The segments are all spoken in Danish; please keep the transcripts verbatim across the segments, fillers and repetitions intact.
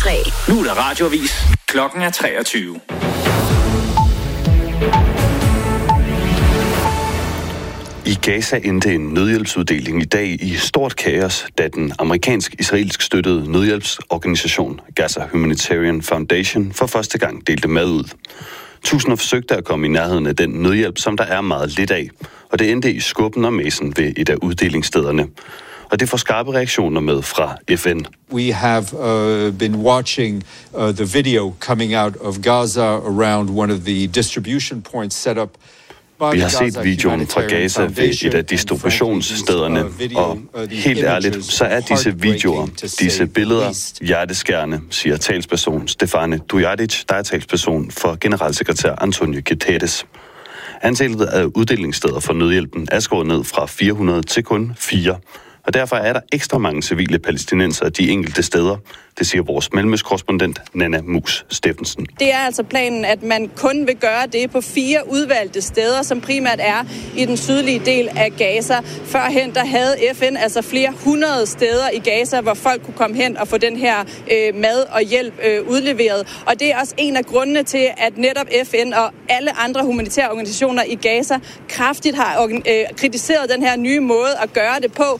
tre. Nu er der radioavis. Klokken er treogtyve. I Gaza endte en nødhjælpsuddeling i dag i stort kaos, da den amerikansk-israelsk støttede nødhjælpsorganisation Gaza Humanitarian Foundation for første gang delte mad ud. Tusinder forsøgte at komme i nærheden af den nødhjælp, som der er meget lidt af, og det endte i skubben og mesen ved et af uddelingsstederne. Og det får skarpe reaktioner med fra F N. We have uh, been watching uh, the video coming out of Gaza around one of the distribution points set up. Vi har set videoen fra Gaza ved et af distributionsstederne, og helt ærligt, så er disse videoer, disse billeder, hjerteskærende, siger talsperson Stefane Dujarric, der er talsperson for generalsekretær Antonio Guterres. Antallet af uddelingssteder for nødhjælpen er skåret ned fra fire hundrede til kun fire. Og derfor er der ekstra mange civile palæstinenser de enkelte steder. Det siger vores mellemøstkorrespondent Nana Mus Steffensen. Det er altså planen, at man kun vil gøre det på fire udvalgte steder, som primært er i den sydlige del af Gaza. Førhen der havde F N altså flere hundrede steder i Gaza, hvor folk kunne komme hen og få den her øh, mad og hjælp øh, udleveret. Og det er også en af grundene til, at netop F N og alle andre humanitære organisationer i Gaza kraftigt har øh, kritiseret den her nye måde at gøre det på.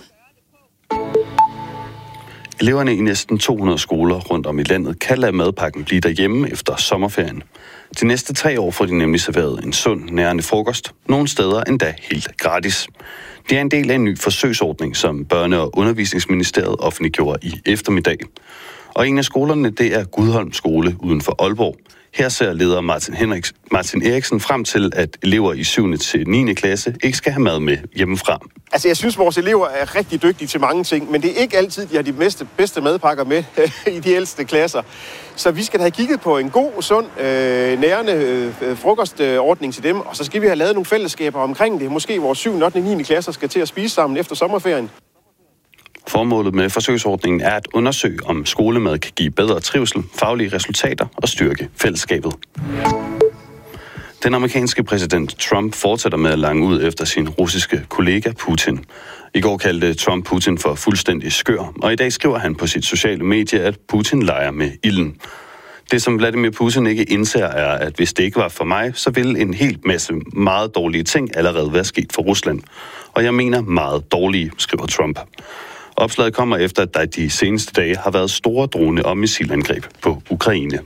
Eleverne i næsten to hundrede skoler rundt om i landet kan lade madpakken blive derhjemme efter sommerferien. De næste tre år får de nemlig serveret en sund, nærende frokost, nogle steder endda helt gratis. Det er en del af en ny forsøgsordning, som Børne- og Undervisningsministeriet offentliggjorde i eftermiddag. Og en af skolerne, det er Gudholm Skole uden for Aalborg. Her ser leder Martin, Henriks, Martin Eriksen frem til, at elever i syvende til niende klasse ikke skal have mad med hjemmefra. Altså, jeg synes, vores elever er rigtig dygtige til mange ting, men det er ikke altid, de har de bedste, bedste madpakker med i de ældste klasser. Så vi skal da have kigget på en god, sund, øh, nærende øh, frokostordning til dem, og så skal vi have lavet nogle fællesskaber omkring det. Måske vores syvende, ottende og niende klasser skal til at spise sammen efter sommerferien. Formålet med forsøgsordningen er at undersøge, om skolemad kan give bedre trivsel, faglige resultater og styrke fællesskabet. Den amerikanske præsident Trump fortsætter med at lange ud efter sin russiske kollega Putin. I går kaldte Trump Putin for fuldstændig skør, og i dag skriver han på sit sociale medie, at Putin leger med ilden. Det, som Vladimir Putin ikke indser, er, at hvis det ikke var for mig, så ville en helt masse meget dårlige ting allerede være sket for Rusland. Og jeg mener meget dårlige, skriver Trump. Opslaget kommer efter, at der de seneste dage har været store drone- og missilangreb på Ukraine.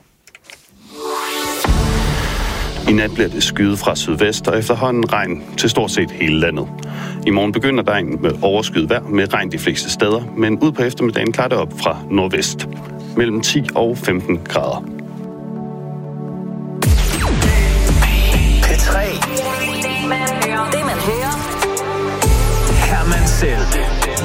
I nat bliver det skyet fra sydvest, og efterhånden regn til stort set hele landet. I morgen begynder regn med overskyet vejr med regn de fleste steder, men ud på eftermiddagen klarer det op fra nordvest. Mellem ti og femten grader. P tre. Det man hører. Herman selv.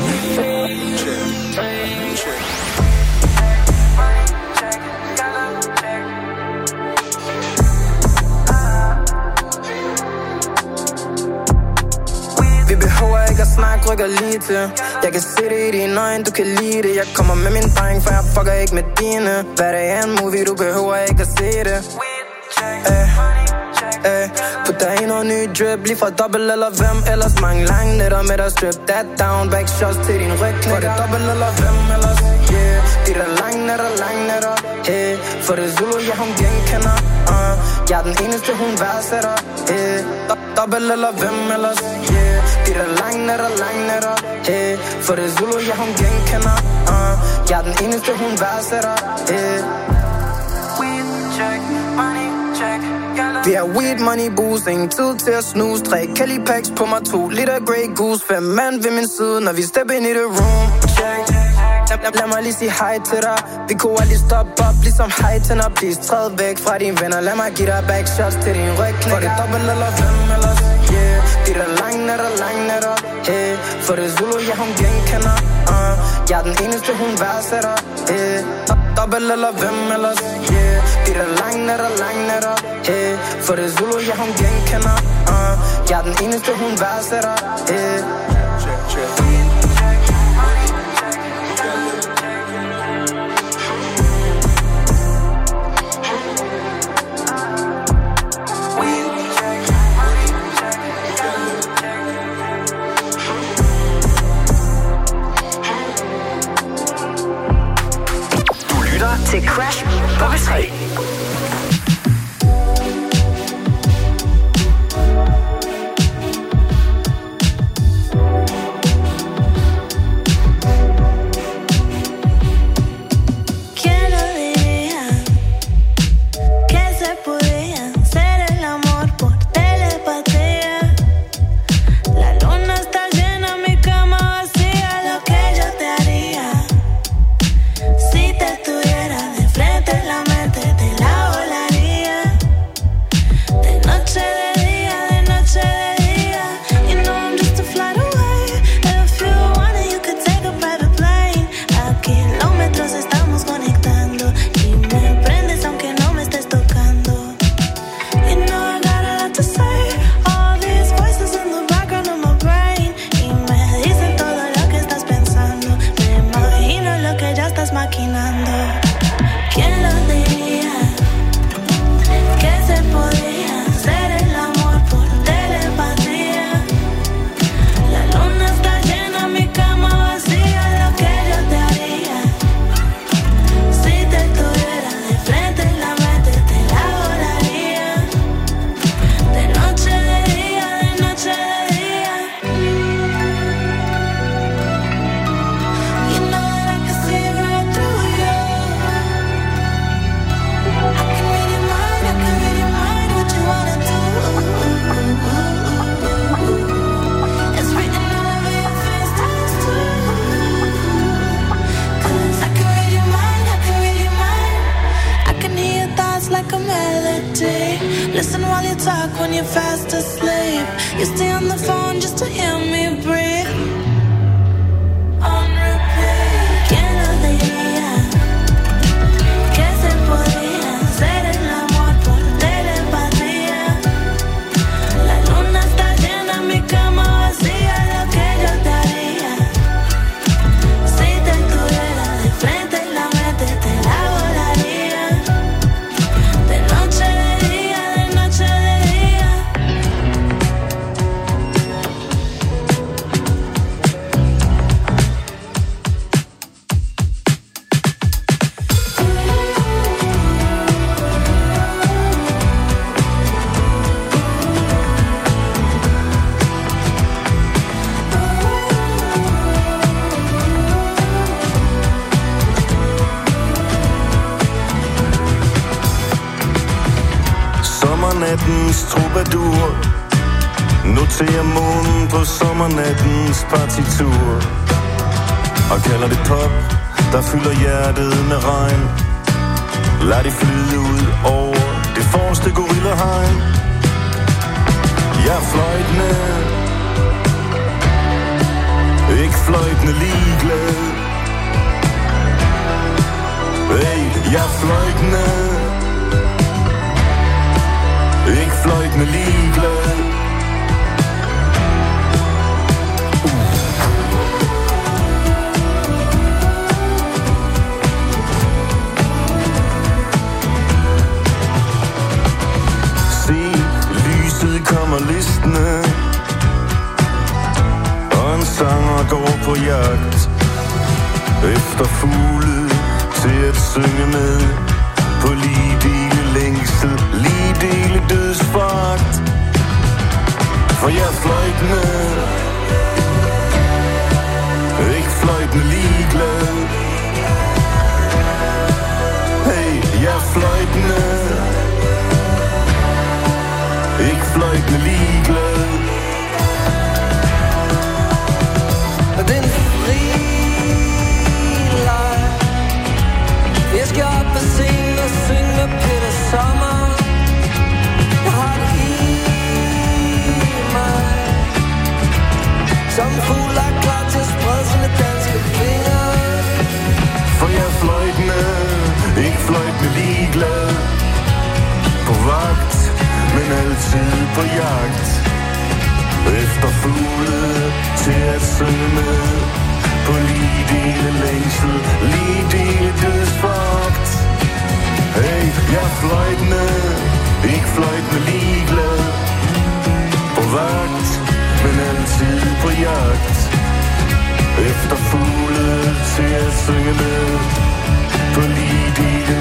Vi behøver ikke at snakke, rykker lige til. Jeg kan se det i dine øjne, du kan lide det. Jeg kommer med min dreng, for jeg fucker ikke med dine. Hvad det er en movie, du behøver ikke at se det. Ay, ay, put dig i noget ny drip, lige fra dobbelt eller hvem. Ellers mange lange nætter med dig, strip that down. Back shots til din ryg, for det dobbelt eller hvem ellers. Yeah, de der lange nætter, lange nætter. Hey, for det Zulu, jeg hun genkender. uh, Jeg er den eneste, hun værdsætter. Hey, dobbelt eller hvem ellers. Yeah, de der lange nætter, lange nætter. Hey, for det Zulu, jeg hun genkender. uh, Jeg er den eneste, hun værdsætter. Hey. Weed check, money check. Vi har weed, money, booze, ingen tid til at snuse. Tre Cali-packs på mig, to liter Grey Goose. Fem mand ved min side, når vi step ind i the room. Check. Lad, lad mig lige sige hej til dig. Vi kunne aldrig stoppe op, ligesom hej til når please. Træd væk fra dine venner, lad mig give dig back shots til din ryg. For det dobbelt eller hvem ellers. Yeah, de der lange nætter, lange nætter. Hey, for det Zulu, jeg hun genkender. uh, Jeg er den eneste, hun værdsætter. Hey, dobbelt eller hvem ellers. Yeah, de der lange nætter, lange nætter. Hey, for det Zulu, jeg hun genkender. uh, Jeg er den eneste, hun værdsætter. Hey. til Crash på P tre. Sommernattens troubadour noterer månen på sommernattens partitur og kalder det pop, der fylder hjertet med regn. Lad det flyde ud over det forreste gorillahegn. Jeg er fløjtende, ikke fløjtende ligeglad. Hey, jeg er fløjtende, ikke fløjtende ligeglad. Se, lyset kommer listende, og en sanger går på jagt efter fugle til at synge med. På lige dele længsel, lige dele dødsfagt. For jeg er fløjtende, ikke fløjtende ligeglad. Hey, jeg er fløjtende, ikke fløjtende ligeglad. Og den fri leg, jeg skal op og synge og synge med Peter Sommer. Jeg har det i mig, som en fugl er klar til at sprede sine danske fingre. For jeg er fløjtende, ikke fløjtende ligeglad. På vagt, men altid på jagt efter fugle til at synge med. På lige dele længsel, lige dele dødsfagt. Hey, jeg er fløjtende, ikke fløjtende ligeglad. På vagt, men altid på jagt efter fugle til at synge med. På lige dele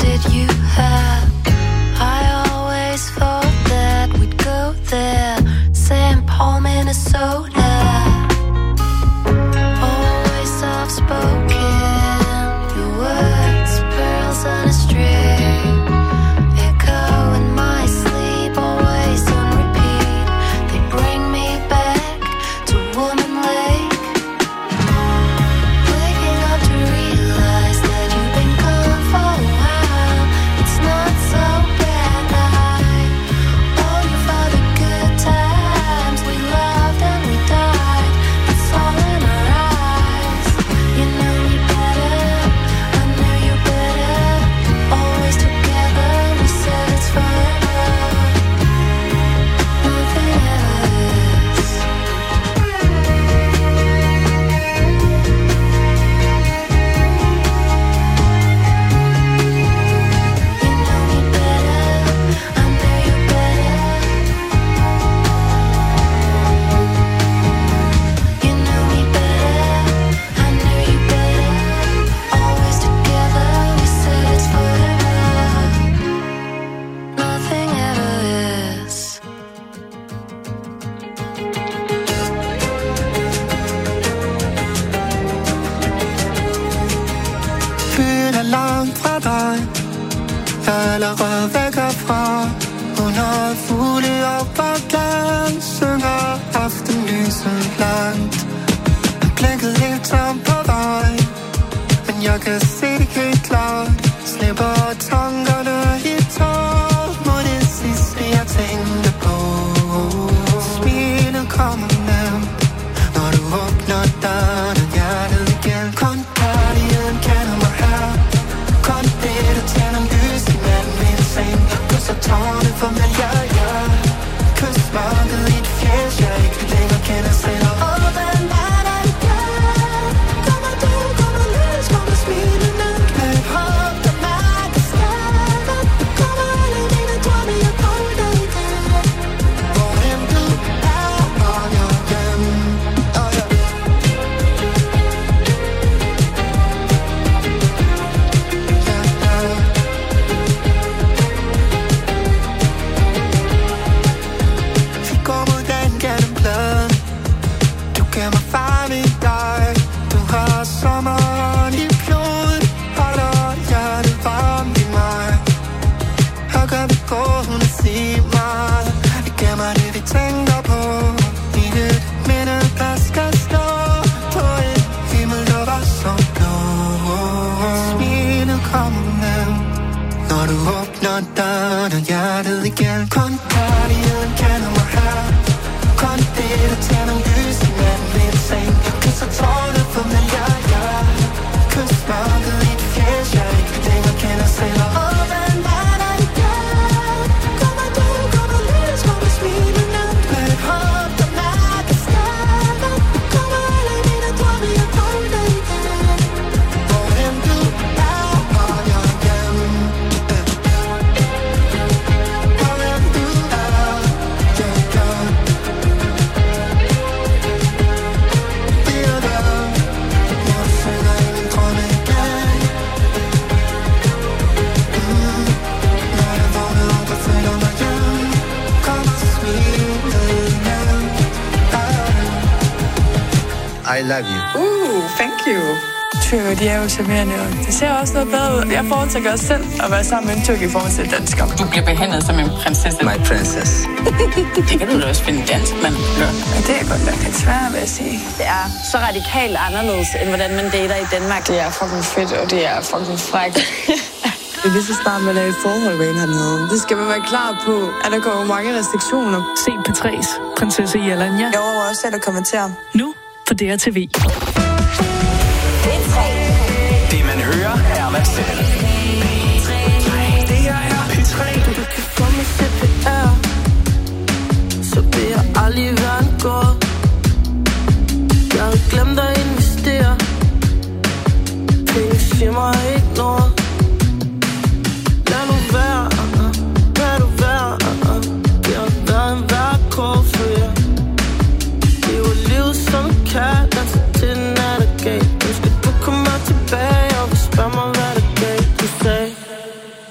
did you have? I always thought that we'd go there. Saint Paul, Minnesota. Always soft-spoken. Your words, pearls on a string. Echo in my sleep, always on repeat. They bring me back to Woman Lake. Waking up to realize that you've been gone for a while. It's not so bad. I owe you for the good times we loved and we died. It's all in our eyes. You know me better, I knew you better. Always together, we said it's forever. Nothing else. You know me better, I knew you better. You know me better, I knew you better. Always together, we said it's forever. Nothing ever is. Byen er langt fra dig. Jeg er allerede væk herfra. Under fugle op og glan synger aftenlyset langt. Jeg blinket helt tom på vej, men jeg kan se det helt klart. Slipper tankerne i tår mod det sidste jeg tænkte på. Smilet kommer nemt, når du åbner døren og hjertet igen. Kun kærligheden kender mig her. Kun det, der tænder lys i natten ved en seng. Kysser tårne for mig, ja, ja. Kys mørket i et fjæs, jeg ikke længere kender selv. Og hvordan er der igen? Kommer du, kommer lys, kommer smilende. Med et håb, der mærker skader. Kommer alle dine drømme, jeg på dig igen. Hvor end du er, hvor jeg hjem. Oh, ja. Vi går mod dagen gennem pladen. Du gav mig farven i dig. Du har sommeren i blodet. Holder hjertet varmt i mig. Her kan vi gå uden at sige meget. Vi gemmer det vi tænker på i et minde der skal stå på en himmel der var så blå. Smilet kommer nemt, når du åbner døren og hjertet igen. Kun kærligheden kender mig her. Kun det, der tænder lys i natten ved en seng. Kysser tårne for mig, ja, ja. Kys mørket i et fjæs, jeg ikke længere kender selv. Og hvordan er der igen? Kommer du, kommer lys, kommer smilende. Med et håb, der mærker skader. Kommer alle dine drømme, jeg på dig igen. Hvor end du er, hvor jeg hjem. Hvor end du er, jeg kan. Det er der, når du synger i min drømme igen. Mm. Når jeg vågner op og føler mig hjem, kommer smilet hjem. I love you. Uh, thank you. Tyrker, de er jo charmerende, og det ser også noget bedre ud. Jeg foretrækker også selv at være sammen med en tyrker i forhold til dansker. Du bliver behandlet som en prinsesse. My princess. Det kan du da også finde dansk, mand. Ja, det er godt nok lidt svært, vil jeg sige. Det er så radikalt anderledes, end hvordan man dater i Danmark. Det er fucking fedt, og det er fucking frækt. Det er lige så snart, man er i forhold med hernede. Det skal man være klar på, at der kommer mange restriktioner. Se P tre's Prinsesse Jelanja. Jeg overvejer også selv at kommentere. Nu på D R T V. Det man hører, er man selv. Det her er P tre. Du kan få mig C P R, så vil jeg aldrig være en gård. Jeg havde glemt at investere. Penge siger mig ikke noget. Lad nu være, lad nu være. Det har været en værre kår for jer. Det var livet som en kat, danser til den er der galt. Nu skal du komme tilbage og vil spørge mig hvad der galt. Du sagde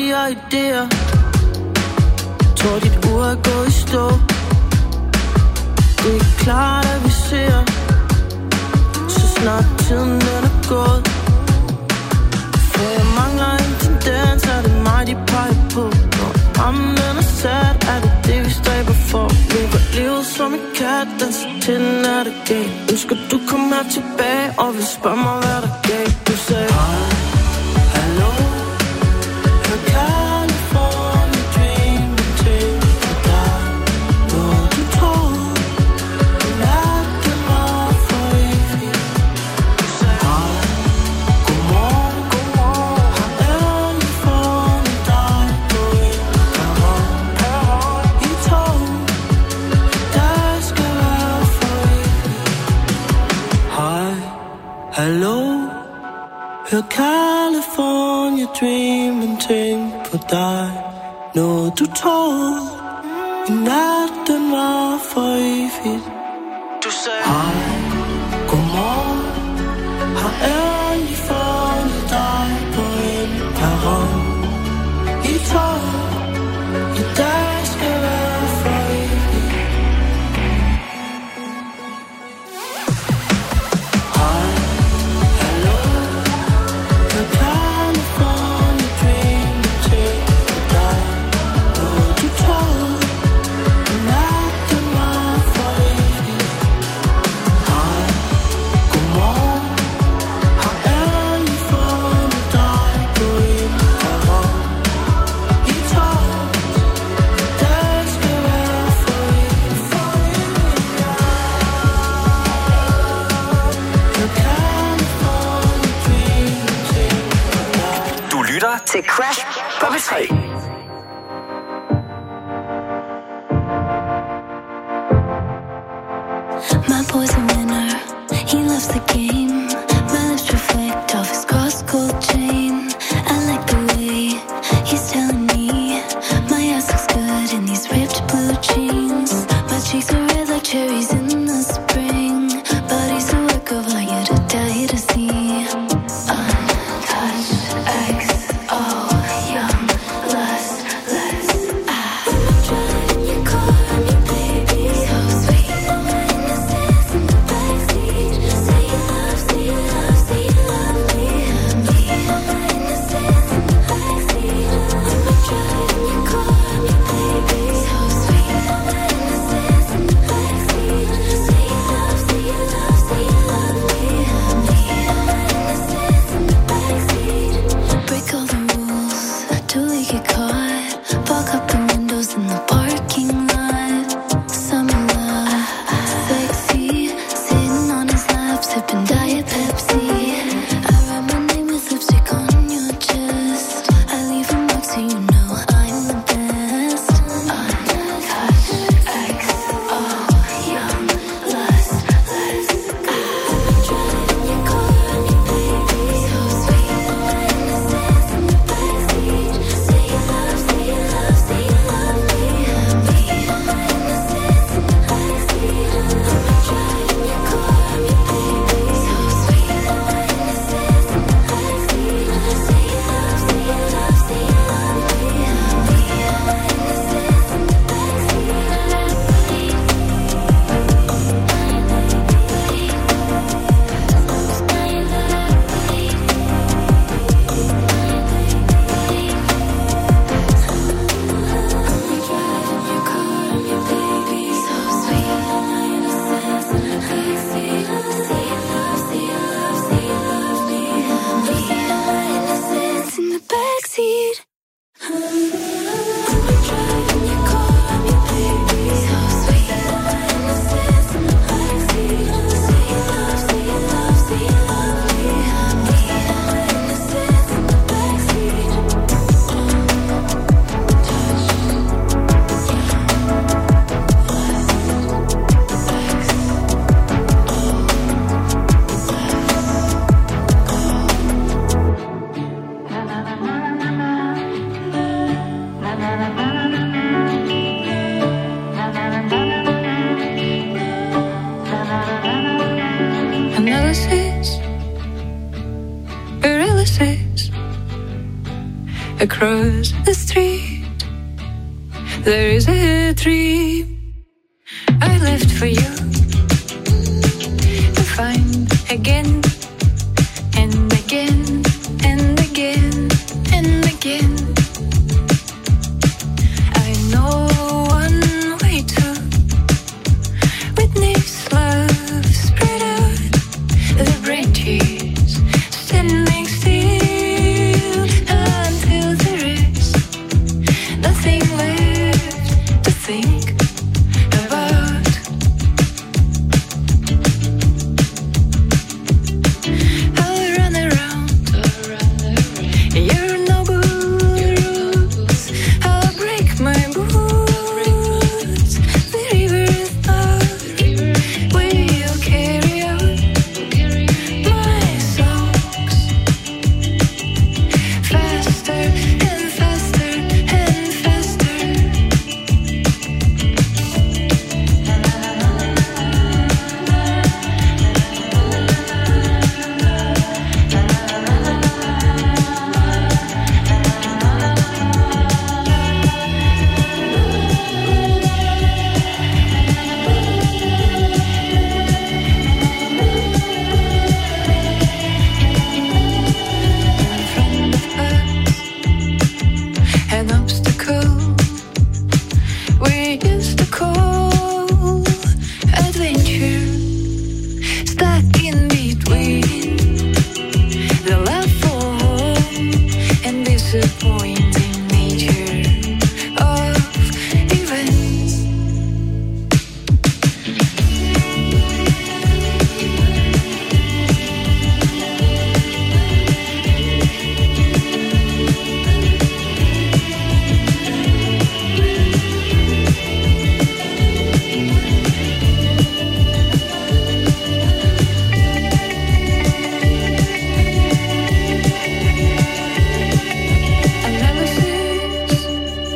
dårligere idéer. Tror dit ur er gået i stå. Det er klart at vi ser, så snart tiden den er gået. For jeg mangler en tendens, er det mig de peger på. Når rammen er sat, er det det vi stræber for. Lever livet som en kat, danser til den er det galt. Ønsker du komme her tilbage, og vil spørge mig hvad der galt. Du sagde hej, hallo, hør California dreaming til for dig. Når du tror, den er det meget for evigt. Du sagde hej, godmorgen, godmorgen. Har endelig fundet dig på en perron, perron i tog. Der skal være for evigt. Hej, hallo, hør California dreaming ting på dig. Noget du troede i nat, den var for evigt. Du sagde hej, godmorgen. Har endelig fundet dig på en perron i tog. I dag skal være for evigt. Hej, hallo, hør California dreaming ting på dig. Noget du troede i nat, den var for evigt. Hej, godmorgen. Har endelig fundet dig på en perron i tog. Der skal være for evigt, for evigt, ja. Hør California dreaming ting på dig. Du lytter Til Crash på P tre. My boy's a winner, he loves the game. My lips reflect off his cross gold chain. I like the way he's telling me my ass looks good in these ripped blue jeans. My cheeks are red like cherries in the spring. But he's a work of art, you to die to see. Untouched, X O, young, lustless. Ah, driving your car on your baby, so sweet. Innocence in the backseat. Say you love, say you love, say you love me. Me, innocence in the backseat. I'm driving your car on your baby, so sweet. Innocence in the backseat. across the street. There is a dream I left for you to find again and again and again and again. I know one way to witness love spread out the branches, standing still until there is nothing left to think about. I'll run around your noble rules. I'll break my boots. The river's love will carry out my songs faster and faster and faster. An obstacle we used to call adventure, stuck in between the love for home and disappointing nature of events. Analysis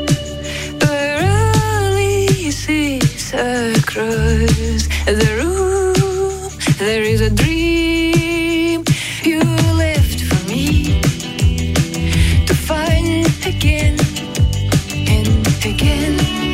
paralysis across the room. There is a dream you left for me to find again and again.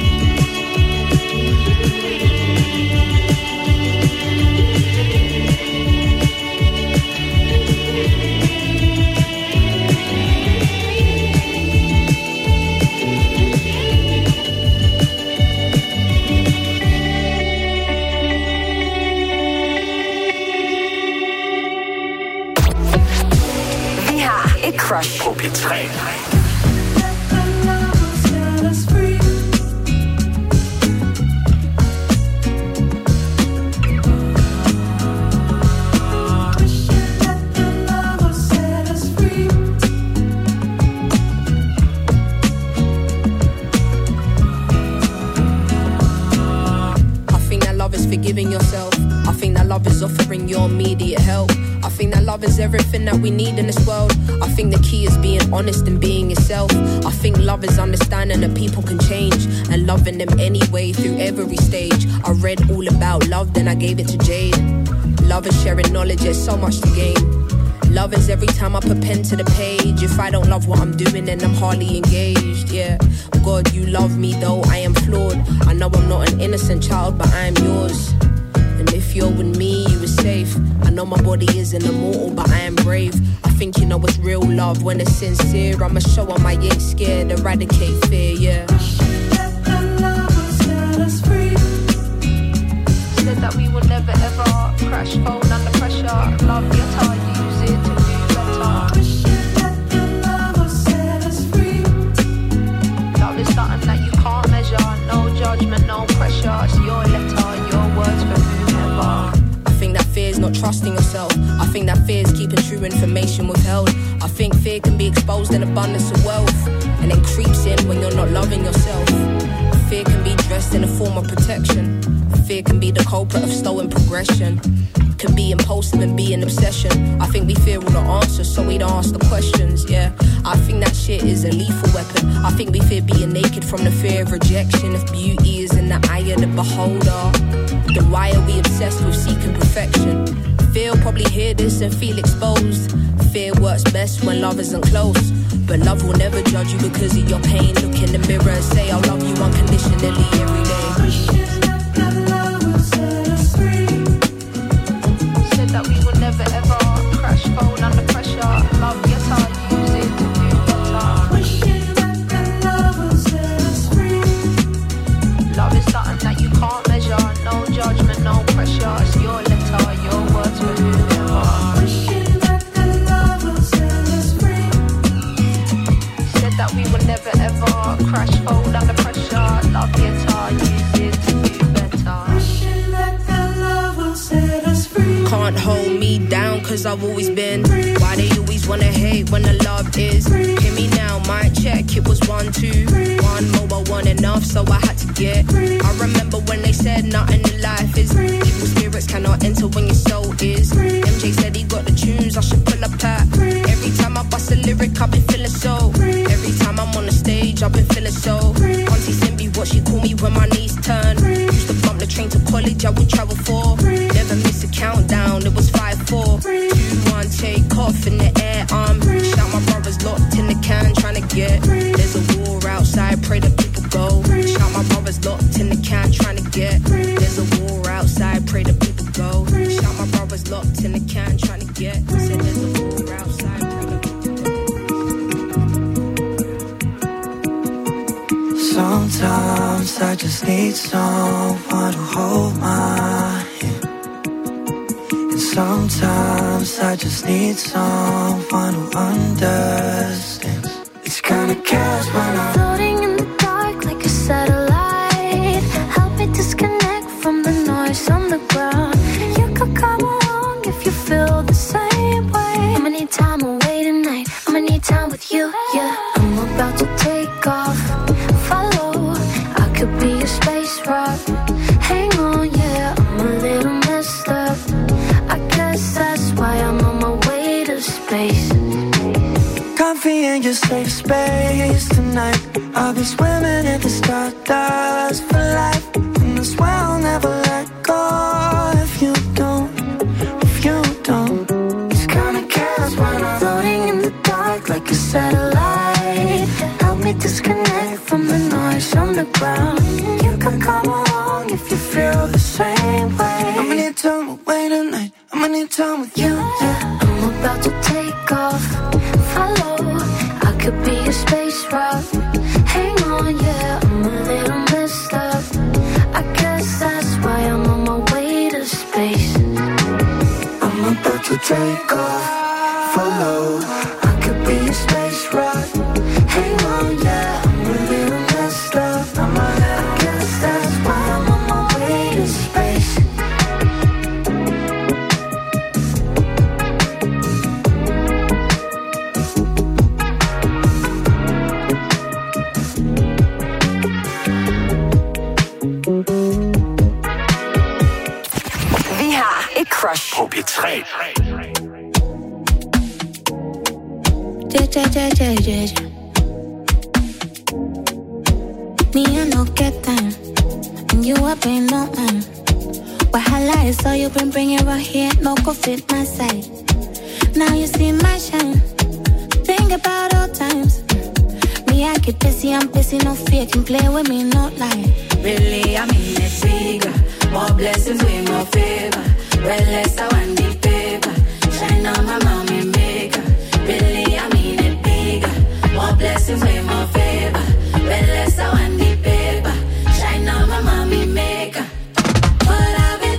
Vi har et crush på P tre. I think that love is forgiving yourself. I think that love is offering your immediate help. I think that love is everything that we need in this world. I think the key is being honest and being yourself. I think love is understanding that people can change and loving them anyway through every stage. I read all about love, then I gave it to Jade. Love is sharing knowledge, there's so much to gain. Love is every time I put pen to the page. If I don't love what I'm doing, then I'm hardly engaged, yeah. God, you love me though I am flawed. I know I'm not an innocent child, but I am yours. And if you're with me, you are safe. I know my body isn't immortal, but I am brave. I think you know it's real love when it's sincere. I'ma show 'em I ain't scared, eradicate fear, yeah. Said that we would never ever crash, phone under pressure. Love your time, use it to do better. Love is something that you can't measure. No judgment, no pressure. It's your letter, your words for whoever. I think that fear is not trusting yourself. I think that fear is keeping true information withheld. I think fear can be exposed in abundance of wealth and then creeps in when you're not loving yourself. Fear can be dressed in a form of protection. Fear can be the culprit of slowing progression. Can be impulsive and be an obsession. I think we fear all the answers, so we don't ask the questions, yeah. I think that shit is a lethal weapon. I think we fear being naked from the fear of rejection. If beauty is in the eye of the beholder, then why are we obsessed with seeking perfection? Feel probably hear this and feel exposed. Fear works best when love isn't close. But love will never judge you because of your pain. Look in the mirror and say I'll love you unconditionally every day. Said that we would never ever crash, fall under pressure. Love, yes, I'll use it to do better. Wishing that the love will set us free. Love is something that you can't measure. No judgment, no pressure. It's your letter, your words for whoever. Wishing that the love will set us free. Said that we would never ever crash, fall under pressure. Love, yes, I'll use it to do better. Wishing that the love will set us free. Can't hold me down cause I've always been. Why they always wanna hate when the love is. Hear me now, might check, it was one, two. One mobile, one enough, so I had to get. I remember when they said nothing in life is. Evil spirits cannot enter when your soul is. M J said he got the tunes, I should pull up at. Every time I bust a lyric, I've been feeling so. Every time I'm on the stage, I've been feeling so. Auntie Simbi, what she call me when my knees turn. Used to bump the train to college, I would travel for. Never miss a countdown, it was five, four, two, one, take off in the air. Um, shout my brothers locked in the can, trying to get. There's a war outside, pray that people go. Shout my brothers locked in the can, trying to get. There's a war outside, pray that people go. Shout my brothers locked in the can, trying to get. Said there's a war outside, pray that people go. Sometimes I just need someone to hold my hand. And sometimes I just need someone who understands. It's kinda chaos when I'm floating in the dark like a satellite. Help me disconnect from the noise on the ground. You could come along if you feel the same way. I'ma need time away tonight. I'ma need time with you, yeah. I'm about to take off. Follow, I could be a space rock. Hang on, yeah, I'm a little messed up. I guess that's why I'm on my way to space. comfy in your safe space tonight. I'll be swimming in the stardust for life. And I swear I'll never let go if you don't, if you don't. It's kinda chaos when I'm floating in the dark like a satellite. Help me disconnect from the noise on the ground. You can come along if you feel the same way. I'ma need time away tonight. I'ma need time with you, yeah. I'm about to take off. Follow, I could be a space rock. Hang on, yeah, I'm a little messed up. I guess that's why I'm on my way to space. I'm about to take off. Follow, I could be a space rock. Hang on, yeah, I'm a little messed up. I'm a little, I guess that's why I'm on my way to space. Vi har et crush på P tre. Yeah, yeah, yeah, yeah, yeah. Me, I no get time. And you up ain't no man. Wahala is all you been bringing right here. No go fit my side. Now you see my shine. Think about old times. Me, I get busy, I'm busy, no fear. Can play with me, no lie. Really, I mean it bigger. More blessings with more favor. Well, less I want the paper. Shine on my mommy maker. Really, I mean it bigger. More blessings with more favor. Well, less I want the paper. Shine on my mommy maker. What I've been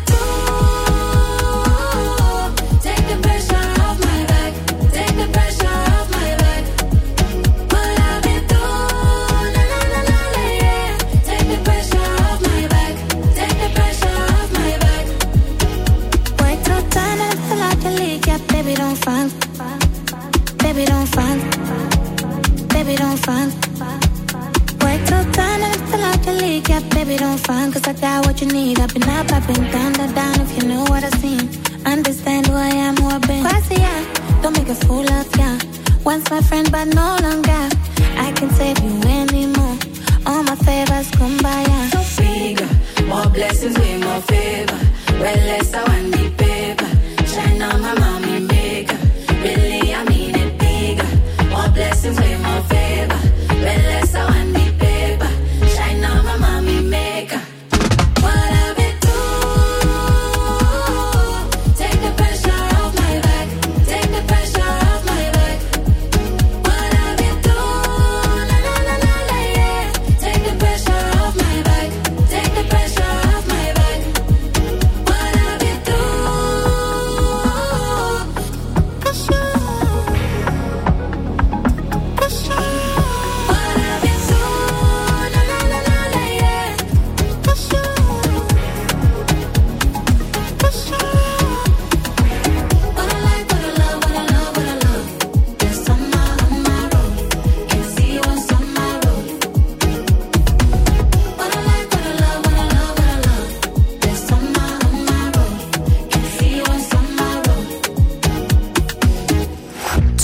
through. Take the pressure off my back. Take the pressure off my back. What I've been through. La la la la la yeah. Take the pressure off my back. Take the pressure off my back. Work through time and fill out the leak. Yeah, baby, don't front. Baby, don't front. Baby, don't front. Work through time and fill out the leak. Yeah, baby, don't front. Cause I got what you need. I've been up, I've been down, down, down. If you knew what I've seen, understand who I am, who I've been. Quasi, yeah, don't make a fool of ya. Once my friend, but no longer. I can save you anymore. All my favors come by, yeah. So bigger, more blessings with more favor. Well, less I want the paper. Shine on my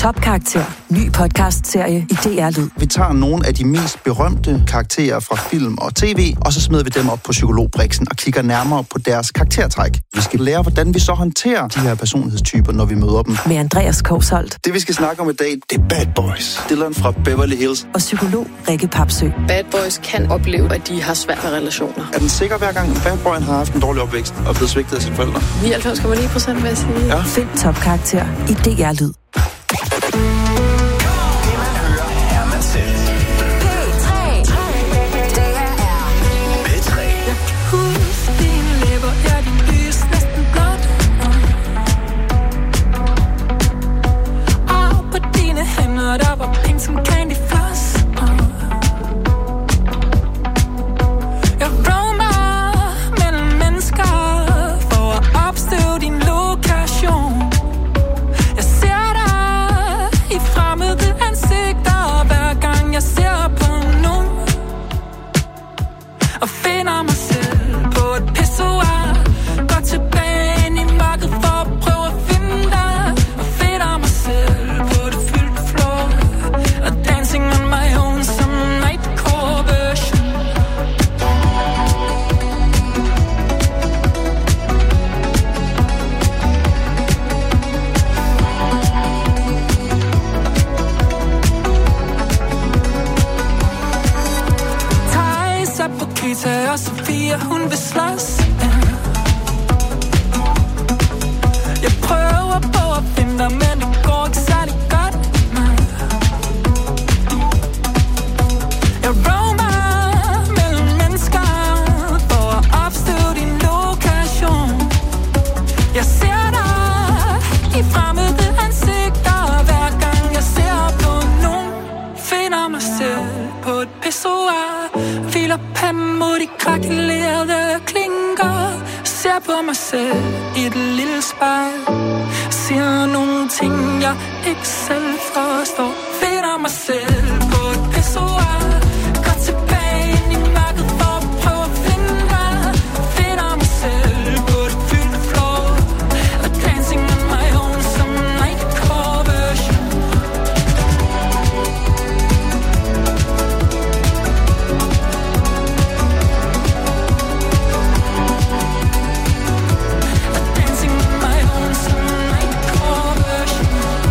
Top-karakter. Ny podcast-serie i D R Lyd. Vi tager nogle af de mest berømte karakterer fra film og tv, og så smider vi dem op på psykologbriksen og kigger nærmere på deres karaktertræk. Vi skal lære, hvordan vi så håndterer de her personlighedstyper, når vi møder dem. Med Andreas Kousholt. Det, vi skal snakke om i dag, det er Bad Boys. Dylan fra Beverly Hills. Og psykolog Rikke Papsø. Bad boys kan opleve, at de har svære relationer. Er den sikker hver gang Bad Boyen har haft en dårlig opvækst og blevet svigtet af sine forældre? nioghalvfems komma ni procent vil jeg sige. Ja. Find Top-karakter i D R Lyd. Der var pink som candy floss. Jeg roamer mellem mennesker for at opstøve din lokation. Jeg ser dig i fremmede ansigter hver gang jeg ser på nogen, og finder mig selv på et pissoir. Går tilbage ind i mørket for at prøve at finde dig, og finder mig selv på det fyldte floor, og dancing on my own some nightcore version. Thijs er på Kita, og Sofia hun vil slås. Jeg prøver på at finde dig, men det går ikke særlig godt. Jeg roamer mellem mennesker for at opstøve din lokation. Jeg ser dig i fremmede ansigter hver gang jeg ser på nogen. Finder mig selv på et pissoir. Hviler panden mod de krakelerede klinker. Ser på mig selv i et lille spejl. Siger nogle ting jeg ikke selv forstår. Finder mig selv på et pissoir. Går tilbage ind i mørket for at prøve at finde dig. Finder mig selv på et fyldt floor, og dancing on my own some nightcore version. Dancing on my own some nightcore version.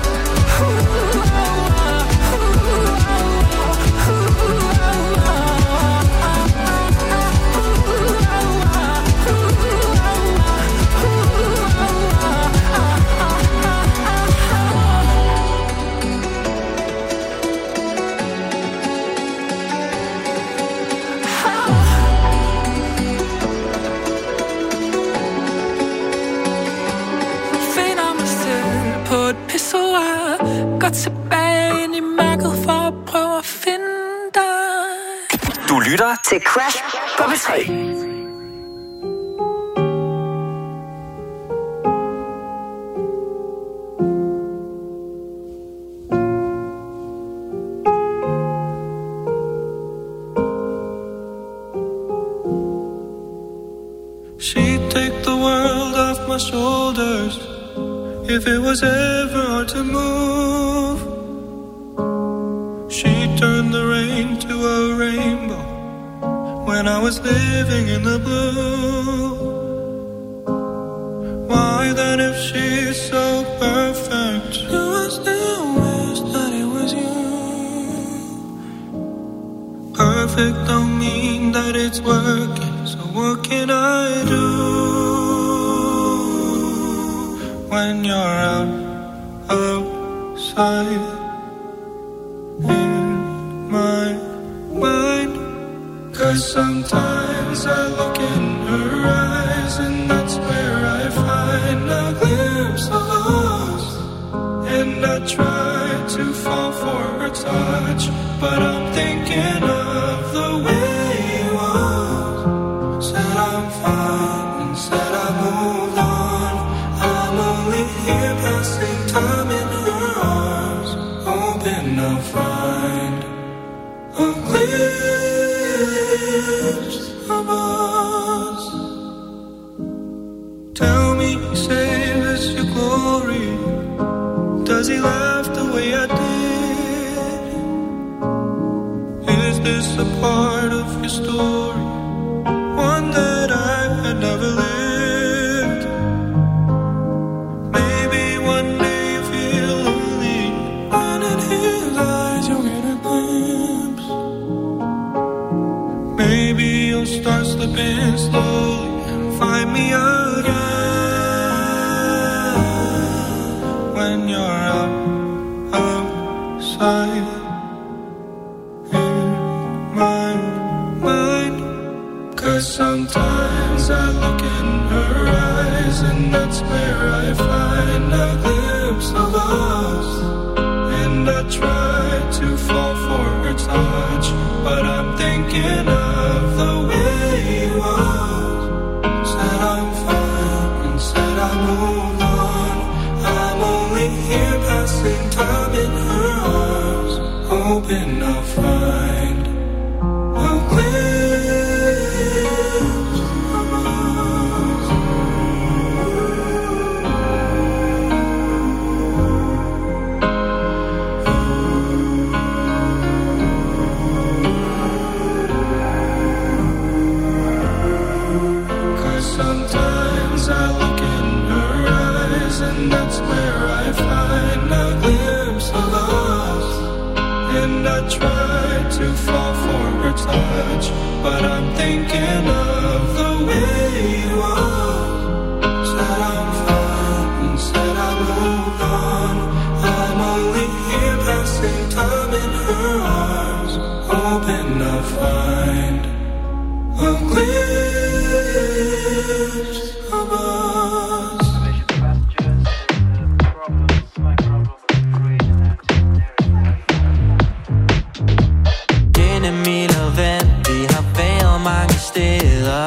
Finder mig selv på et pissoir. Går tilbage ind i mørket for at prøve at finde dig. Du lytter Til Crash på P tre. She'd take the world off my shoulders if it was ever hard to move. She'd turn the rain to a rainbow when I was living in the blue. Why then, if she's so perfect, do I still wish that it was you? Perfect don't mean that it's working, so what can I do when you're out outside in my mind? 'Cause sometimes I look in her eyes, and that's where I find a glimpse of us. And I try to fall for her touch, but I'm thinking of the way it was. Said I'm fine and said I moved on. I'm only here passing time in her arms, hoping I'll find a glimpse of us. Tell me, say this your glory? Does he laugh the way just a part of your story, one that I had never lived. Maybe one day you feel lonely, and in his eyes you'll get a glimpse. Maybe you'll start slipping slowly and find me again when you're out, outside. Sometimes I look in her eyes, and that's where I find a glimpse of us. And I try to fall for her touch, but I'm thinking of the way you was. Said I'm fine and said I moved on. I'm only here passing time in her arms, hoping I'll find a glimpse. Sometimes I look in her eyes, and that's where I find a glimpse of us. And I try to fall for her touch, but I'm thinking of the way you are. Said I'm fine and said I moved on. I'm only here passing time in her arms, hoping I'll find a glimpse of us. Gennem ild og vand, vi har været mange steder.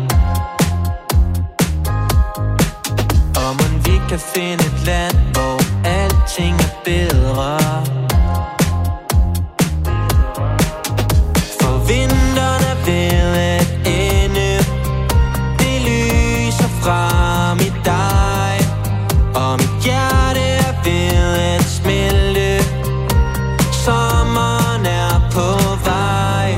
Og mon vi kan finde et land, hvor alting er bedre. For vinteren er ved at ende, det lyser frem i dig, og mit hjerte er ved at smelte. Sommeren er på vej.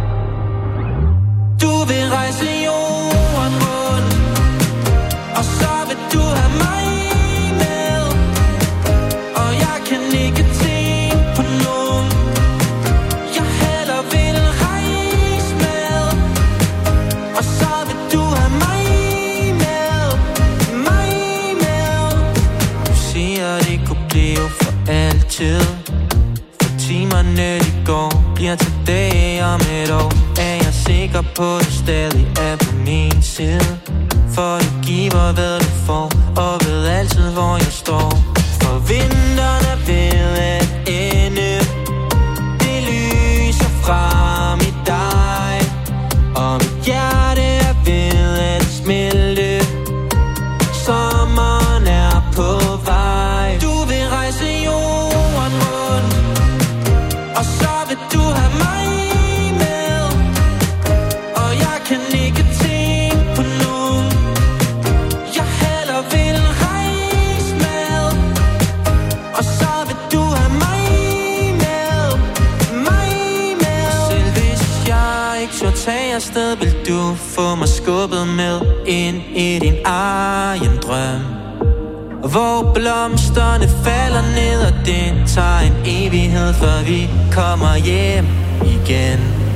Du vil rejse jorden rundt, og så vil du have mig med. Og jeg kan ikke tænke på nogen, jeg hellere vil rejse med. Og så vil du have mig med, mig med. Du siger det kunne blive for altid, for timerne de går bliver til dage om et år. Er jeg sikker på at du stadig er på min side, for du giver hvad du får, og ved altid hvor jeg står. For vinteren er ved at ende, det lyser frem i dig, og mit hjerte er ved at smelte. Sommeren er på vej. Du vil rejse jorden rundt, og så vil du have mig med. Og jeg kan ikke tænke på nogen, jeg hellere vil rejse med. Og så vil du have mig med, mig med. Selv hvis jeg ikke så tage afsted, vil du få mig skubbet med ind i din egen drøm, hvor blomsterne falder ned, og det tager en evighed, før vi kommer hjem igen.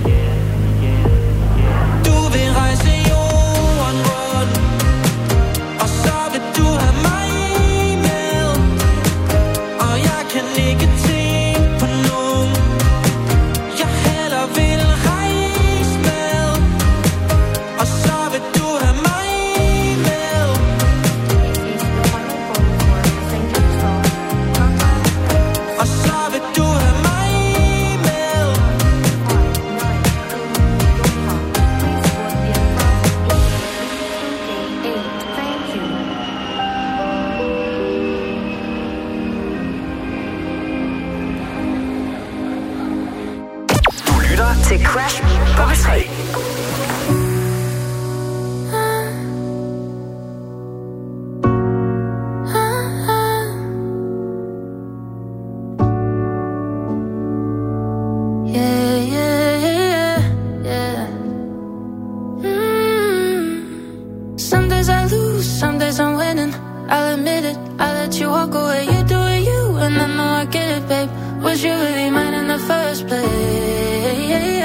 Du vil rejse jorden rundt, og så vil du have mig med. Og jeg kan ikke tænke på nogen, jeg hellere vil rejse med. Og så vil du have mig med. Og så vil du have mig med. I lose, some days I'm winning. I'll admit it, I let you walk away. You do it, you, and I know I get it, babe. Was you really mine in the first place?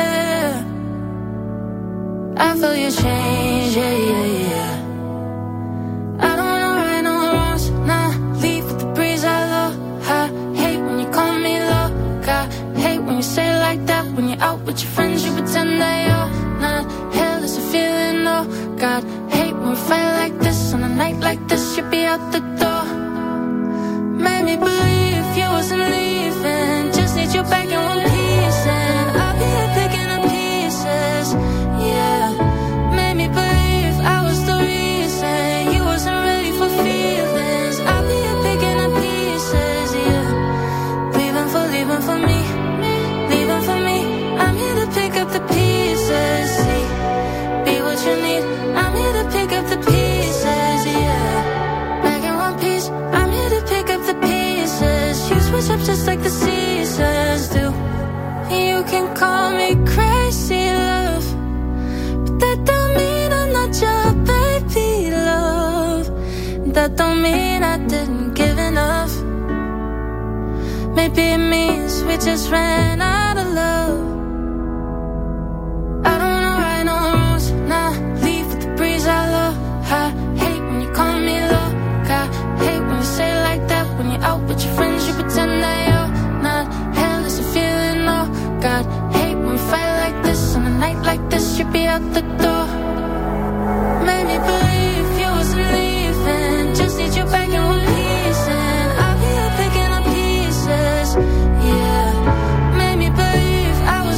I feel you change, yeah, yeah, yeah. I don't wanna ride no wrongs, nah. Leave with the breeze, I love. I hate when you call me low. I hate when you say it like that. When you're out with your friends, you pretend that you're not. Hell is a feeling, oh God. Hate when we fight like this. On a night like this, you'd be out the door. Made me believe you wasn't leaving. Just need you back in one piece, and I'll be here picking up pieces. Yeah, made me believe I was the reason you wasn't ready for feelings. I'll be here picking up pieces. Yeah, leaving for leaving for me, leaving for me. I'm here to pick up the pieces. See, be what you need. I'm here to pick up the pieces. Yeah, back in one piece. I'm here to pick up the pieces. You switch up just like the seasons do. You can call me crazy, love, but that don't mean I'm not your baby, love. That don't mean I didn't give enough. Maybe it means we just ran out of love. I don't wanna ride no rules, nah. Leave with the breeze, I love. I hate when you call me low. I hate when you say it like that. When you're out with your friends, you pretend that you're not. Hell is a feeling, oh God. Hate when we fight like this. On a night like this, you'd be out the door. Made me believe you wasn't leaving. Just need you back in one piece, and I'll be here picking up pieces. Yeah, made me believe I was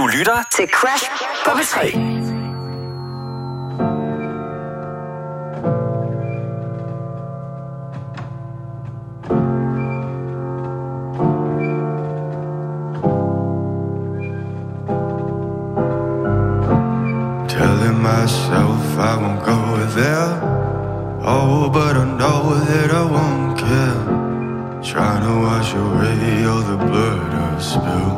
Du lytter til Crash på P tre. Telling myself I won't go there. Oh, but I know that I won't care. Trying to wash away all the blood I've spilled.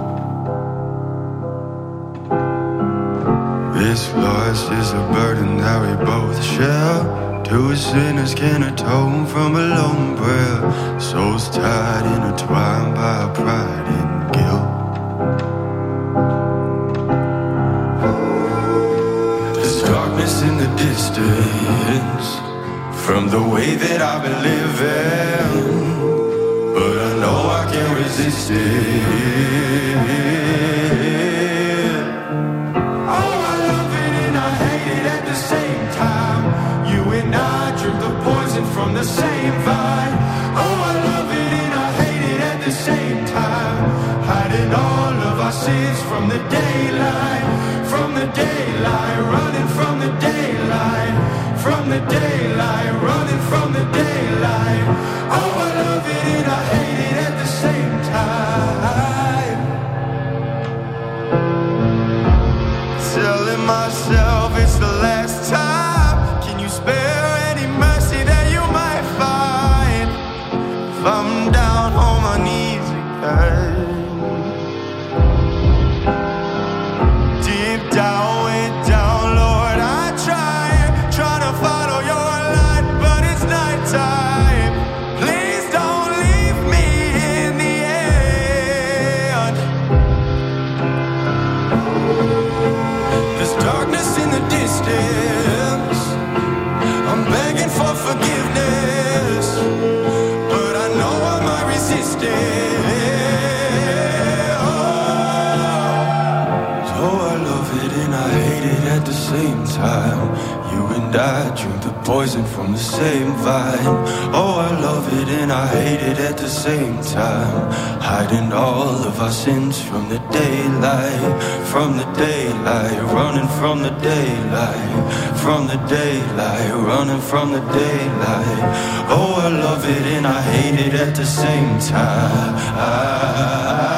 This loss is a burden that we both share. Two sinners can atone from a lone prayer. Souls tied, intertwined by pride and guilt. There's darkness in the distance from the way that I've been living, but I know I can't resist it. From the same vine. Oh, I love it and I hate it at the same time. Hiding all of our sins from the daylight. From the daylight, running from the daylight. From the daylight, running from the daylight. Oh, I love it and I hate it at the same time. Telling myself it's the last time. Can you spare I'm down on my knees again. Deep down, way down, Lord, I try, try to follow your light, but it's nighttime. Please don't leave me in the end. There's darkness in the distance. I'm begging for forgiveness. At the same time, you and I drink the poison from the same vine. Oh, I love it and I hate it at the same time. Hiding all of our sins from the daylight. From the daylight, running from the daylight. From the daylight, running from the daylight. Oh, I love it and I hate it at the same time. I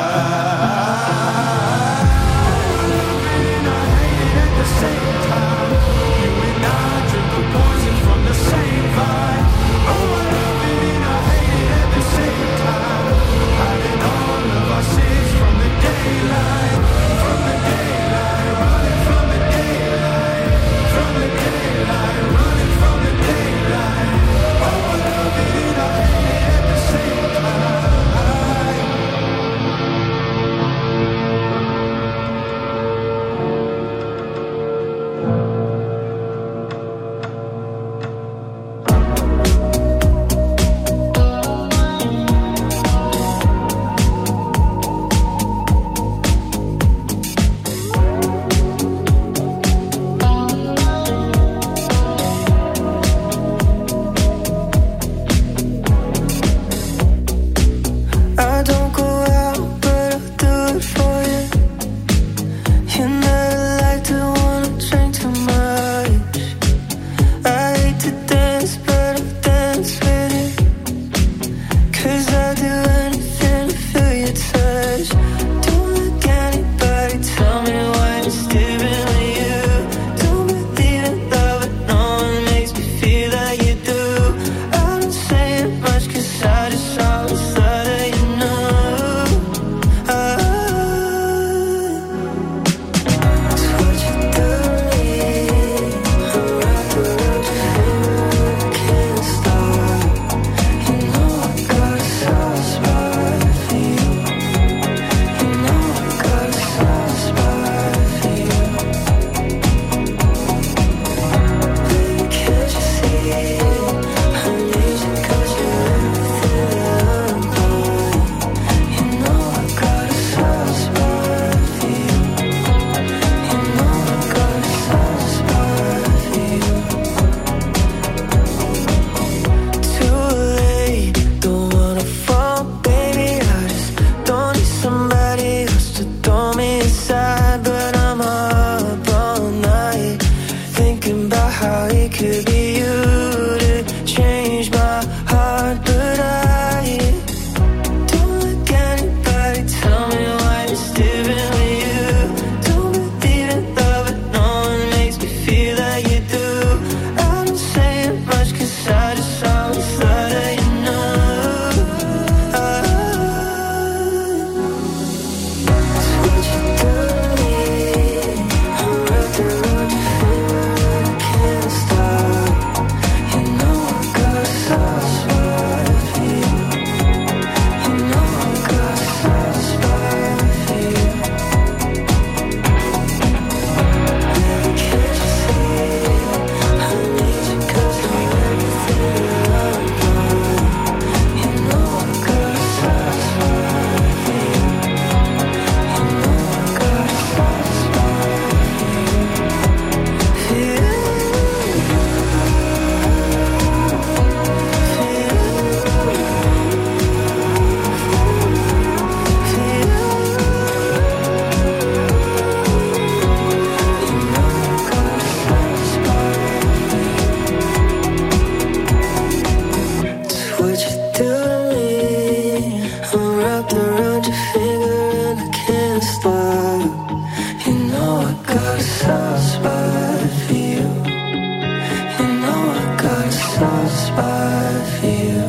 You know I got a soft spot for you. You know I got a soft spot for you.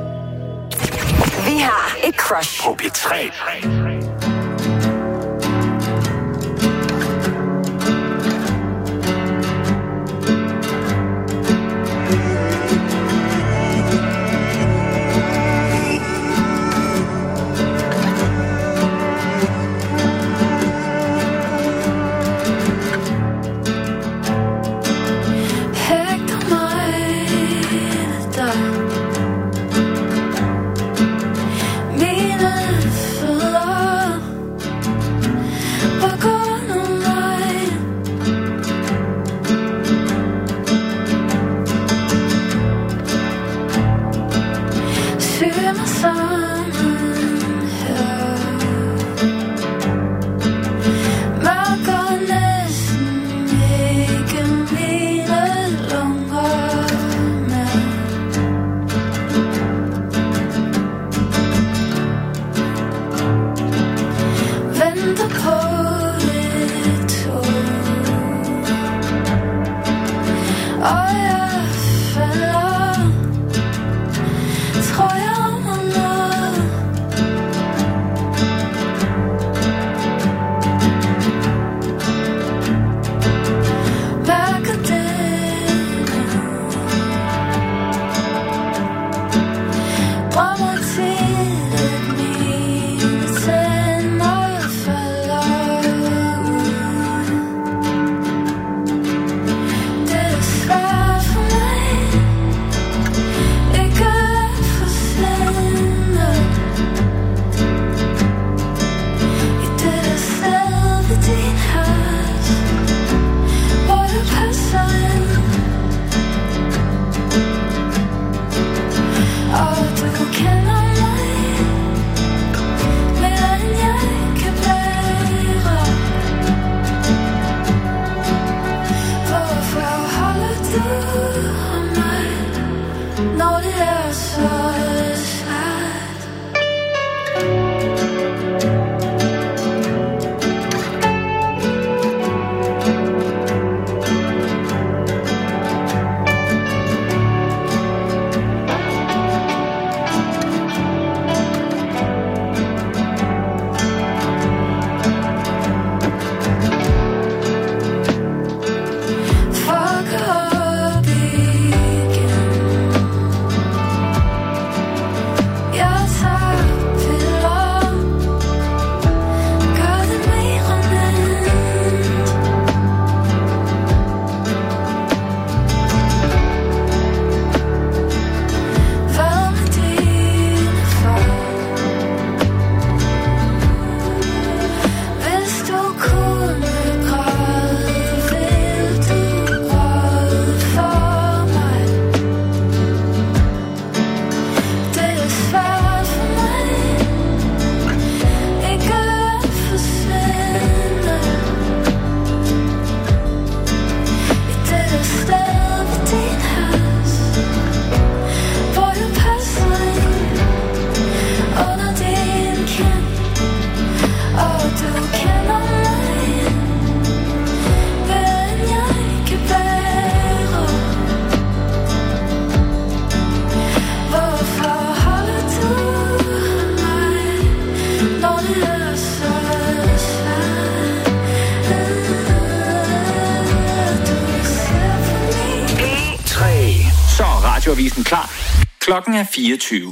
Vi har et crush på P tre. Radioavisen klar. Klokken er fireogtyve.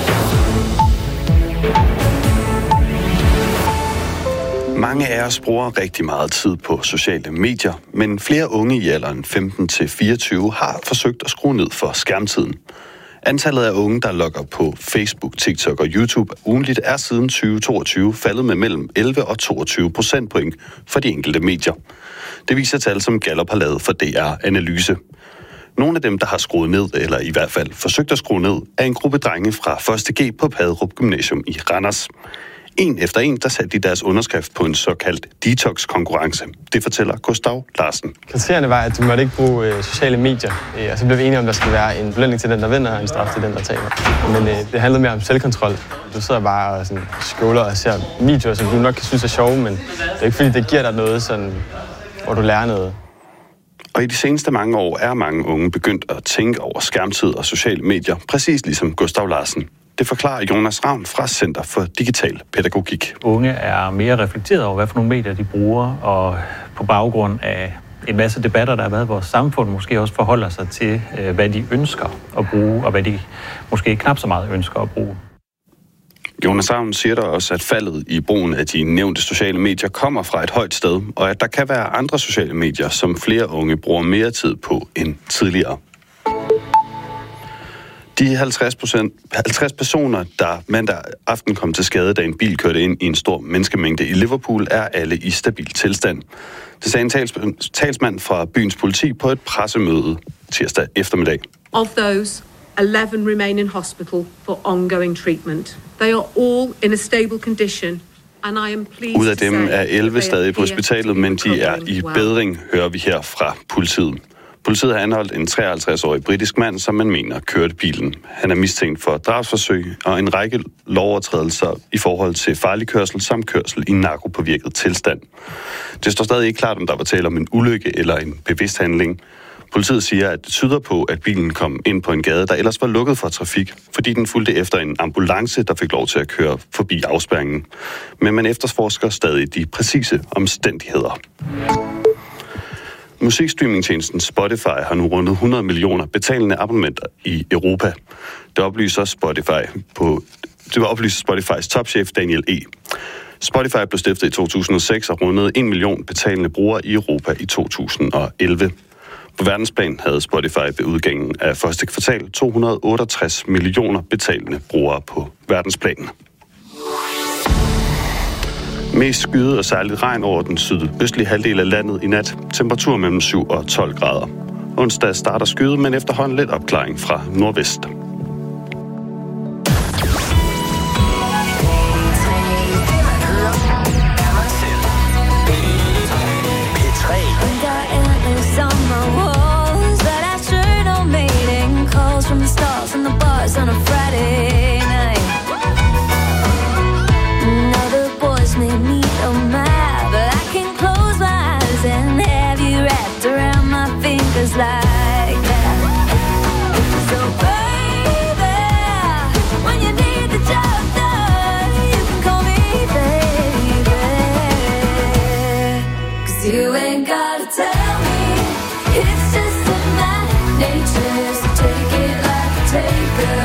Mange af os bruger rigtig meget tid på sociale medier, men flere unge i alderen femten til fireogtyve har forsøgt at skrue ned for skærmtiden. Antallet af unge, der logger på Facebook, TikTok og YouTube ugentligt, er siden tyve toogtyve faldet med mellem elleve og toogtyve procentpoint for de enkelte medier. Det viser tal, som Gallup har lavet for D R-analyse. Nogle af dem, der har skruet ned, eller i hvert fald forsøgt at skrue ned, er en gruppe drenge fra første G på Padderup Gymnasium i Randers. En efter en, der satte de deres underskrift på en såkaldt detox-konkurrence. Det fortæller Gustav Larsen. Kriterierne var, at du måtte ikke bruge øh, sociale medier, øh, og så blev vi enige om, at der skal være en belønning til den, der vinder, og en straf til den, der taber. Men øh, det handlede mere om selvkontrol. Du sidder bare og sådan, scroller og ser videoer, som du nok kan synes er sjove, men det er ikke fordi, det giver dig noget, sådan, hvor du lærer noget. Og i de seneste mange år er mange unge begyndt at tænke over skærmtid og sociale medier, præcis ligesom Gustav Larsen. Det forklarer Jonas Ravn fra Center for Digital Pædagogik. Unge er mere reflekteret over, hvad for nogle medier de bruger, og på baggrund af en masse debatter, der har været i vores samfund, måske også forholder sig til, hvad de ønsker at bruge, og hvad de måske knap så meget ønsker at bruge. Jonas Ravn siger der også, at faldet i brugen af de nævnte sociale medier kommer fra et højt sted, og at der kan være andre sociale medier, som flere unge bruger mere tid på end tidligere. De halvtreds, procent, halvtreds personer, der mandag aften kom til skade, da en bil kørte ind i en stor menneskemængde i Liverpool, er alle i stabil tilstand. Det sagde en tals, talsmand fra byens politi på et pressemøde tirsdag eftermiddag. Of those, eleven remain in hospital for ongoing treatment. They are all in a stable condition. Ud af dem er elleve stadig på hospitalet, men de er i bedring, hører vi her fra politiet. Politiet har anholdt en treoghalvtreds-årig britisk mand, som man mener kørte bilen. Han er mistænkt for drabsforsøg og en række lovovertrædelser i forhold til farlig kørsel samt kørsel i narkopåvirket tilstand. Det står stadig ikke klart, om der var tale om en ulykke eller en bevidst handling. Politiet siger, at det tyder på, at bilen kom ind på en gade, der ellers var lukket for trafik, fordi den fulgte efter en ambulance, der fik lov til at køre forbi afspærringen. Men man efterforsker stadig de præcise omstændigheder. Musikstreamingtjenesten Spotify har nu rundet hundrede millioner betalende abonnenter i Europa. Det oplyser Spotify på det var oplyst Spotifys topchef Daniel E. Spotify blev stiftet i to tusind og seks og rundede en million betalende brugere i Europa i to tusind og elleve. På verdensplan havde Spotify ved udgangen af første kvartal to hundrede og otteogtres millioner betalende brugere på verdensplan. Mest skyet og særligt regn over den sydøstlige halvdel af landet i nat. Temperatur mellem syv og tolv grader. Onsdag starter skyet, men efterhånden lidt opklaring fra nordvest. On a Friday night, now the boys may meet on my, but I can close my eyes and have you wrapped around my fingers like that. So baby, when you need the job done, you can call me baby, 'cause you ain't gotta tell me, it's just in my nature, so take it like a taker.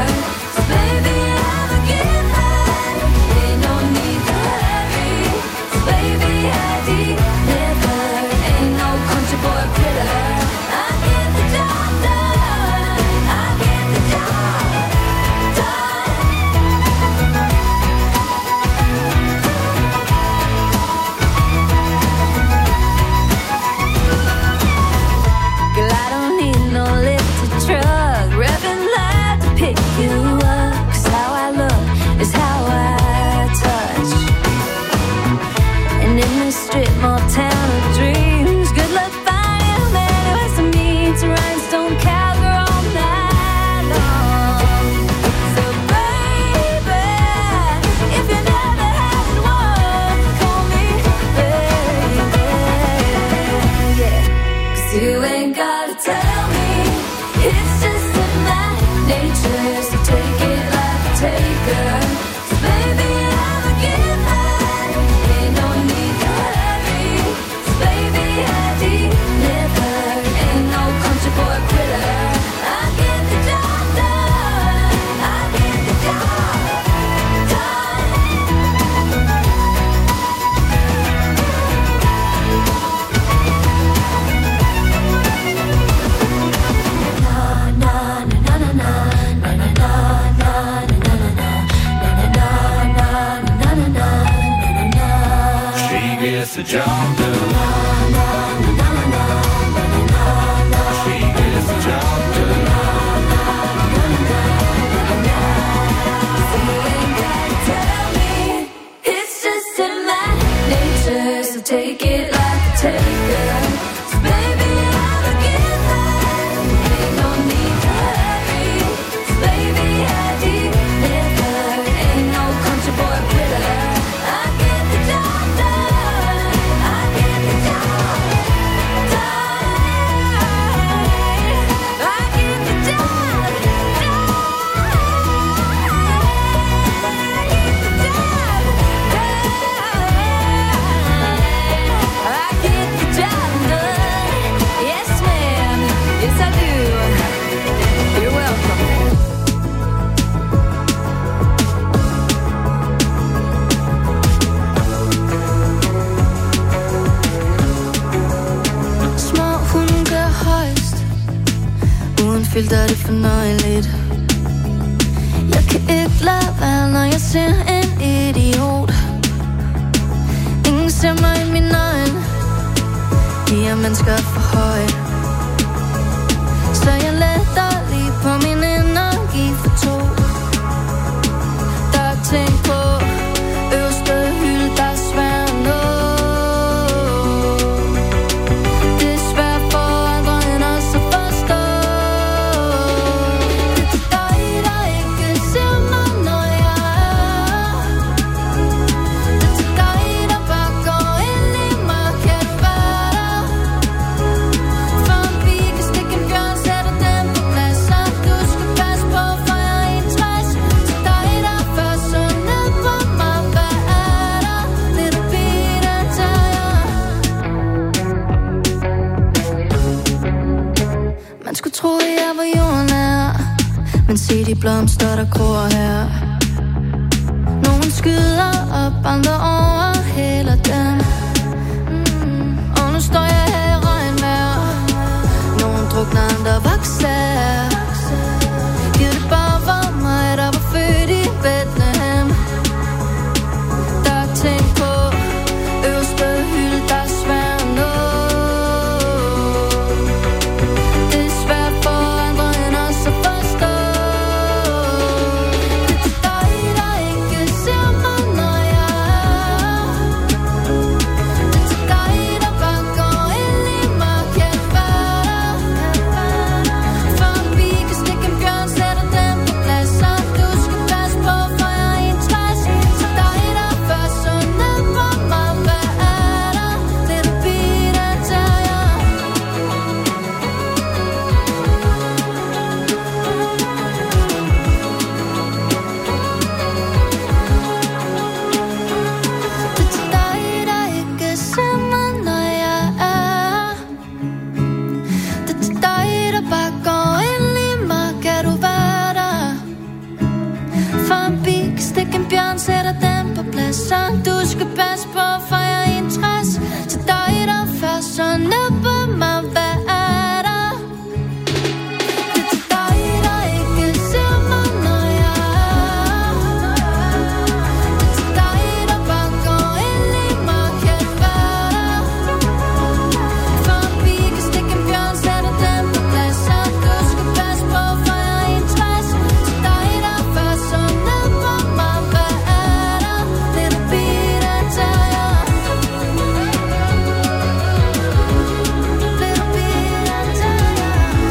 The job done. She gets the job done. So you ain't gotta tell me, it's it like a taker. So baby, I'll give that. Ain't no need to hurry. So baby, I deliver. Ain't no country boy quitter. I get the job done. I get the job done. I get the job done. I get the job done. Yes, ma'am. Yes, I do. You're welcome. Små hunde gør højst. Uden filter er det fornøjeligt. Jeg kan ikke lade være, når jeg ser en idiot. Ingen ser mig i min øjne. De er mennesker for høje. Så jeg letter lige på min energi for to. Der er ting på øverste hylde, der er svær at nå. Det er svært for andre end os at forstå. Det er dig, der ikke ser mig, når jeg er. Det er dig, der bare går ind i mig. Kan du være der? For en pige kan stikke en bjørn, sætter den på plads. Så du skal passe på, for jeg er enogtres. Det er dig, der først så ned på mig. Hvad er der? Little pige, der tager jeg. Man skulle tro, at jeg var jordnær. Men se de blomster, der gror her. Nogen skyder op, andre overhælder dem. Mm. Og nu står jeg her i regnvejr. Nogen drukner, andre vokser. Giv det bare for mig, der var født i Bethlehem. Der er ting på øverste hylde, der er svær at nå. Det er svært for andre end os at forstå. Det er dig, der ikke ser mig, når jeg er. Det er dig, der bare går ind i mig. Kan du være der? For en pige kan stikke en bjørn, sætter den på plads. Så du skal passe på, for jeg er enogtres. Så dig, der først så ned på mig. Hvad er der? Little pige, der tager jeg. Det er dig, der ikke ser mig, når jeg er. Det er dig, der bare går ind i mig. Kan du være der? For en pige kan stikke en bjørn, sætter den på plads. Så du skal passe på, for jeg er enogtres. Til dig, der først så ned på mig. Hvad er der? Det er dig, der ikke ser mig, når jeg er. Det er dig, der bare går ind i mig. Kan du være der? For en pige kan stikke en bjørn, sætter den på plads. Så du skal passe på, for jeg er enogtres. Til dig, der først så ned på mig. Hvad er der? Little pige, der tager jeg. Little pige, der tager jeg.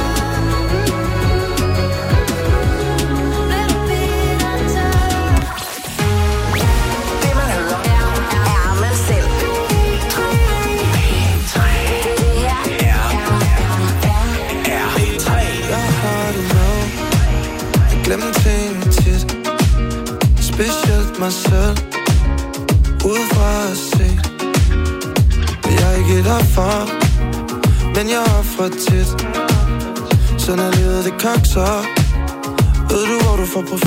Little pige, der tager jeg. Det man hører, er man selv. Jeg har det med. Jeg glemmer tingene tit. Specielt mig selv. Udefra at se. Vil jeg ikke derfor. Men jeg offrer tit. Så når livet det kokser. Ved du hvor du får profit.